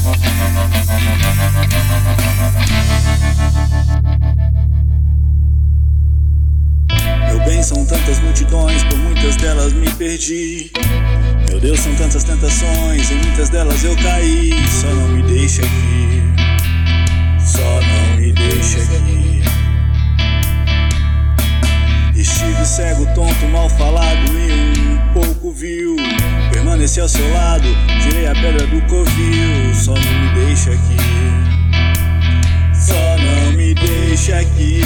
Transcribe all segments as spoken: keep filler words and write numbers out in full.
Meu bem, são tantas multidões, por muitas delas me perdi. Meu Deus, são tantas tentações, em muitas delas eu caí. Só não me deixa aqui, só não me deixa aqui. Estive cego, tonto, mal falado e um pouco vil. Permaneci ao seu lado, tirei a pedra do covil. Só não me deixa aqui, só não me deixa aqui.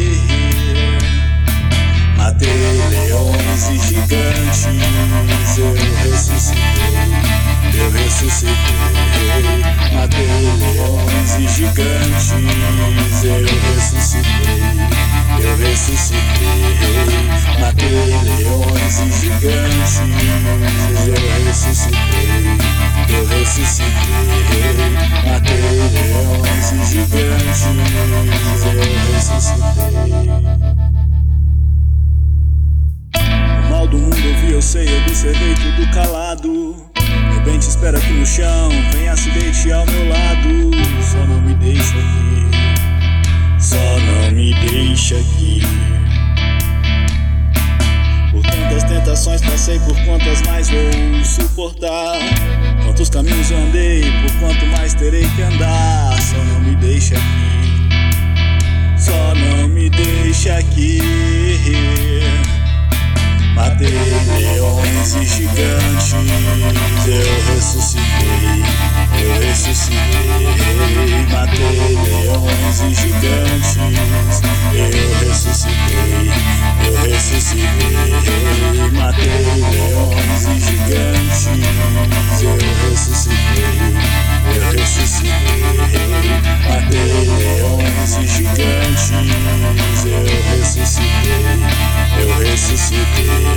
Matei leões e gigantes, eu ressuscitei, eu ressuscitei. Matei leões e gigantes, eu ressuscitei, eu ressuscitei. Matei leões e gigantes, eu ressuscitei, eu ressuscitei. Matei leões e gigantes, eu ressuscitei. Do mundo eu vi, eu sei, observei tudo calado. Meu bem, te espero aqui no chão, venha se deite ao meu lado. Só não me deixa aqui, só não me deixa aqui. Por tantas tentações passei, por quantas mais vou suportar. Quantos caminhos eu andei, por quanto mais terei que andar. Só não me deixa aqui, só não me deixa aqui. Matei leões e gigantes, eu ressuscitei, eu ressuscitei. Matei leões e gigantes, eu ressuscitei, eu ressuscitei. Matei leões e gigantes, eu ressuscitei, eu ressuscitei. Matei leões e gigantes, eu ressuscitei, eu ressuscitei.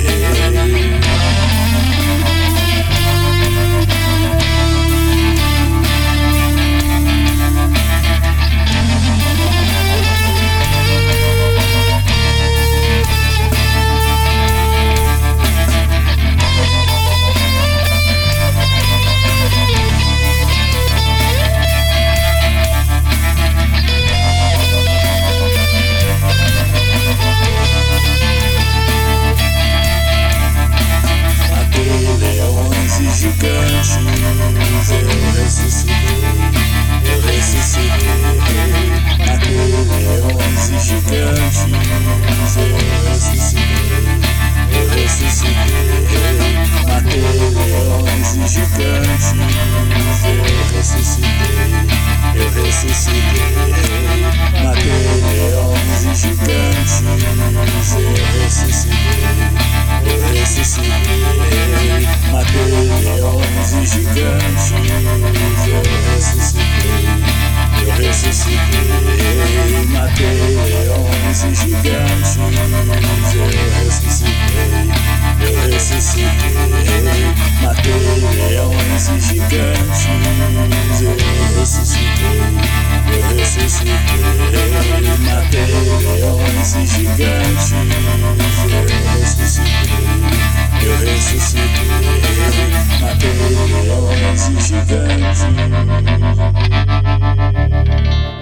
Gigantes, eu ressuscitei, eu ressuscitei. Matei leões e gigantes, eu ressuscitei, eu ressuscitei. Matei leões e gigantes, eu ressuscitei, eu ressuscitei. Matei leões e gigantes, eu ressuscitei, eu ressuscitei. Matei leões e gigantes, eu ressuscitei, eu ressuscitei. Matei leões e gigantes, eu ressuscitei, eu ressuscitei. Matei leões e gigantes, eu ressuscitei, eu ressuscitei. Matei leões e gigantes, eu ressuscitei, eu ressuscitei. Matei leões e gigantes.